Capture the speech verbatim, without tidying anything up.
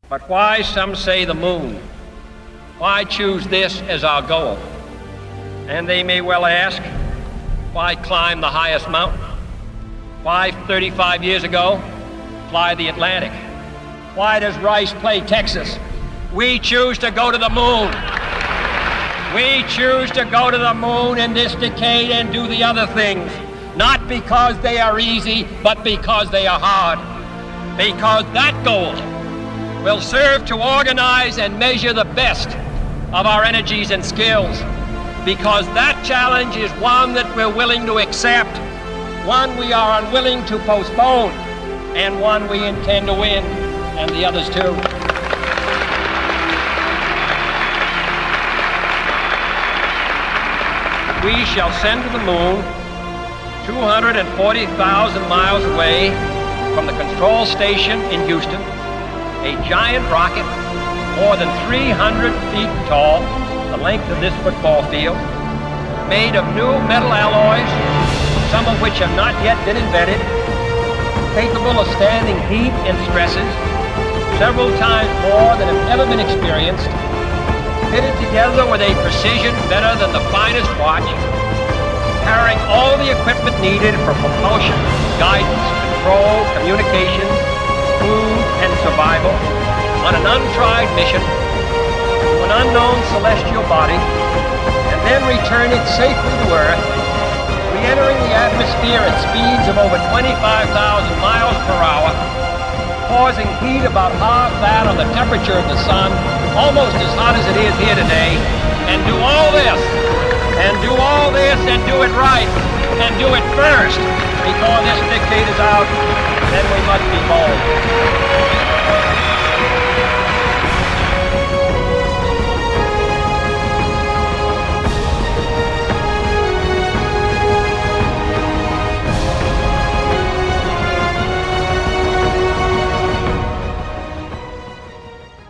But why, some say, the moon? Why choose this as our goal? And they may well ask, why climb the highest mountain? Why, thirty-five years ago, fly the Atlantic? Why does Rice play Texas? We choose to go to the moon. We choose to go to the moon in this decade and do the other things, not because they are easy, but because they are hard. Because that goal will serve to organize and measure the best of our energies and skills. Because that challenge is one that we're willing to accept, one we are unwilling to postpone, and one we intend to win, and the others too. We shall send to the moon, two hundred forty thousand miles away from the control station in Houston, a giant rocket more than three hundred feet tall, the length of this football field, made of new metal alloys, some of which have not yet been invented, capable of standing heat and stresses several times more than have ever been experienced, fitted together with a precision better than the finest watch, carrying all the equipment needed for propulsion, guidance, control, communications, food, and survival on an untried mission to an unknown celestial body, and then return it safely to Earth, re-entering the atmosphere at speeds of over twenty-five thousand miles per hour, causing heat about half that of the temperature of the sun, almost as hot as it is here today, and do all this, and do all this, and do it right, and do it first, before this decade is out, then we must be bold.